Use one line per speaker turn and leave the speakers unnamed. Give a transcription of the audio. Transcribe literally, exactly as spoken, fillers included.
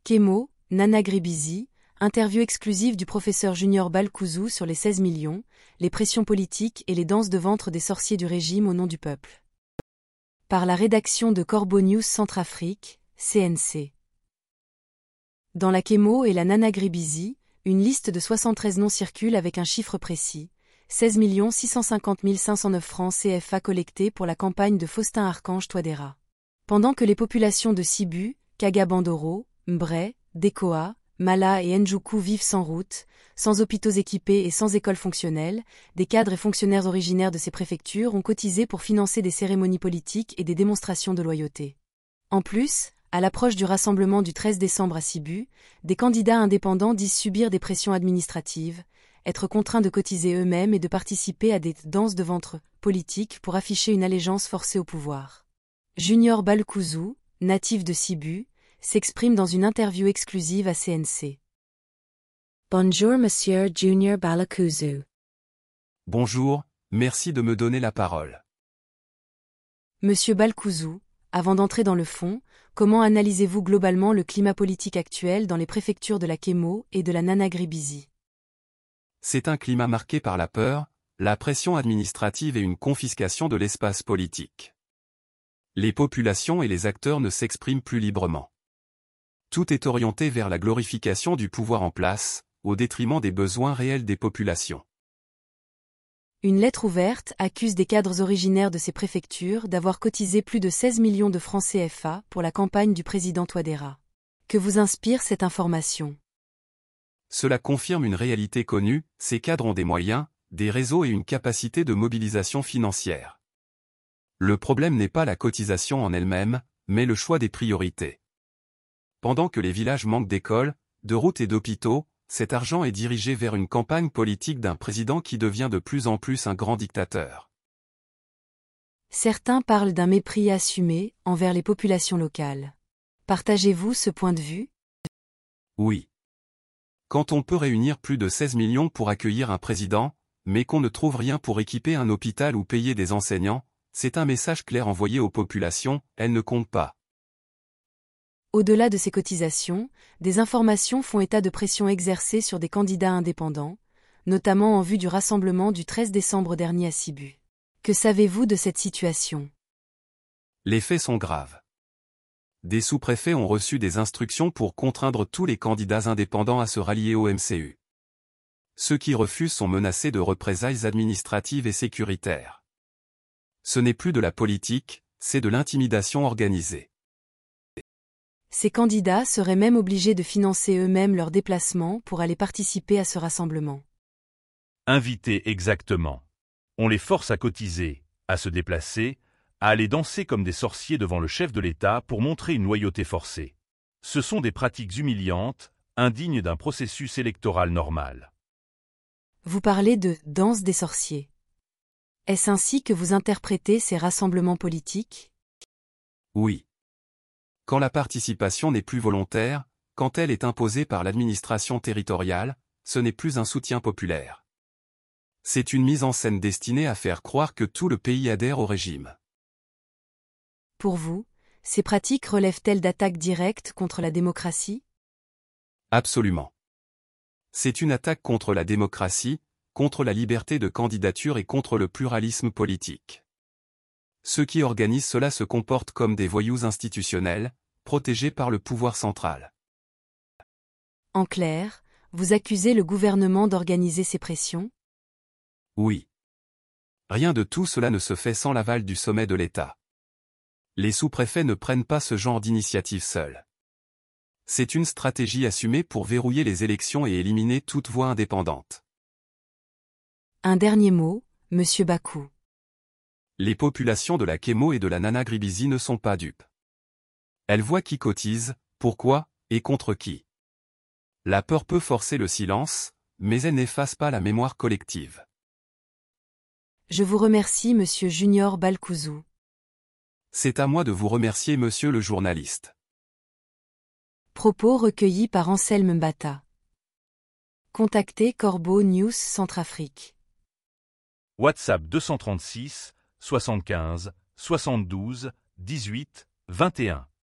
Kémo, Nana Gribizi, interview exclusive du professeur Junior Balkouzou sur les seize millions, les pressions politiques et les danses de ventre des sorciers du régime au nom du peuple. Par la rédaction de Corbeau News Centrafrique, C N C. Dans la Kémo et la Nana Gribizi, une liste de soixante-treize noms circule avec un chiffre précis, seize millions six cent cinquante mille cinq cent neuf francs C F A collectés pour la campagne de Faustin Archange Touadéra. Pendant que les populations de Sibu, Kaga-Bandoro, Mbré, Dekoa, Mala et Ndjoukou vivent sans route, sans hôpitaux équipés et sans écoles fonctionnelles, des cadres et fonctionnaires originaires de ces préfectures ont cotisé pour financer des cérémonies politiques et des démonstrations de loyauté. En plus, à l'approche du rassemblement du treize décembre à Sibu, des candidats indépendants disent subir des pressions administratives, être contraints de cotiser eux-mêmes et de participer à des danses de ventre politiques pour afficher une allégeance forcée au pouvoir. Junior Balkouzou, natif de Sibu, s'exprime dans une interview exclusive à C N C. Bonjour Monsieur Junior Balkouzou.
Bonjour, merci de me donner la parole.
Monsieur Balkouzou, avant d'entrer dans le fond, comment analysez-vous globalement le climat politique actuel dans les préfectures de la Kémo et de la Nana Gribizi?
C'est un climat marqué par la peur, la pression administrative et une confiscation de l'espace politique. Les populations et les acteurs ne s'expriment plus librement. Tout est orienté vers la glorification du pouvoir en place, au détriment des besoins réels des populations.
Une lettre ouverte accuse des cadres originaires de ces préfectures d'avoir cotisé plus de seize millions de francs C F A pour la campagne du président Touadéra. Que vous inspire cette information?
Cela confirme une réalité connue, ces cadres ont des moyens, des réseaux et une capacité de mobilisation financière. Le problème n'est pas la cotisation en elle-même, mais le choix des priorités. Pendant que les villages manquent d'écoles, de routes et d'hôpitaux, cet argent est dirigé vers une campagne politique d'un président qui devient de plus en plus un grand dictateur.
Certains parlent d'un mépris assumé envers les populations locales. Partagez-vous ce point de vue?
Oui. Quand on peut réunir plus de seize millions pour accueillir un président, mais qu'on ne trouve rien pour équiper un hôpital ou payer des enseignants, c'est un message clair envoyé aux populations, elles ne comptent pas.
Au-delà de ces cotisations, des informations font état de pressions exercées sur des candidats indépendants, notamment en vue du rassemblement du treize décembre dernier à Sibu. Que savez-vous de cette situation?
Les faits sont graves. Des sous-préfets ont reçu des instructions pour contraindre tous les candidats indépendants à se rallier au M C U. Ceux qui refusent sont menacés de représailles administratives et sécuritaires. Ce n'est plus de la politique, c'est de l'intimidation organisée.
Ces candidats seraient même obligés de financer eux-mêmes leurs déplacements pour aller participer à ce rassemblement.
Invités exactement. On les force à cotiser, à se déplacer, à aller danser comme des sorciers devant le chef de l'État pour montrer une loyauté forcée. Ce sont des pratiques humiliantes, indignes d'un processus électoral normal.
Vous parlez de « danse des sorciers ». Est-ce ainsi que vous interprétez ces rassemblements politiques?
Oui. Quand la participation n'est plus volontaire, quand elle est imposée par l'administration territoriale, ce n'est plus un soutien populaire. C'est une mise en scène destinée à faire croire que tout le pays adhère au régime.
Pour vous, ces pratiques relèvent-elles d'attaques directes contre la démocratie?
Absolument. C'est une attaque contre la démocratie, contre la liberté de candidature et contre le pluralisme politique. Ceux qui organisent cela se comportent comme des voyous institutionnels, protégés par le pouvoir central.
En clair, vous accusez le gouvernement d'organiser ces pressions?
Oui. Rien de tout cela ne se fait sans l'aval du sommet de l'État. Les sous-préfets ne prennent pas ce genre d'initiative seuls. C'est une stratégie assumée pour verrouiller les élections et éliminer toute voix indépendante.
Un dernier mot, Monsieur Bakou.
Les populations de la Kémo et de la Nana Gribizi ne sont pas dupes. Elles voient qui cotise, pourquoi, et contre qui. La peur peut forcer le silence, mais elle n'efface pas la mémoire collective.
Je vous remercie Monsieur Junior Balkouzou.
C'est à moi de vous remercier Monsieur le journaliste.
Propos recueillis par Anselme Mbata. Contactez Corbeau News Centrafrique.
WhatsApp deux cent trente-six, soixante-quinze, soixante-douze, dix-huit, vingt et un.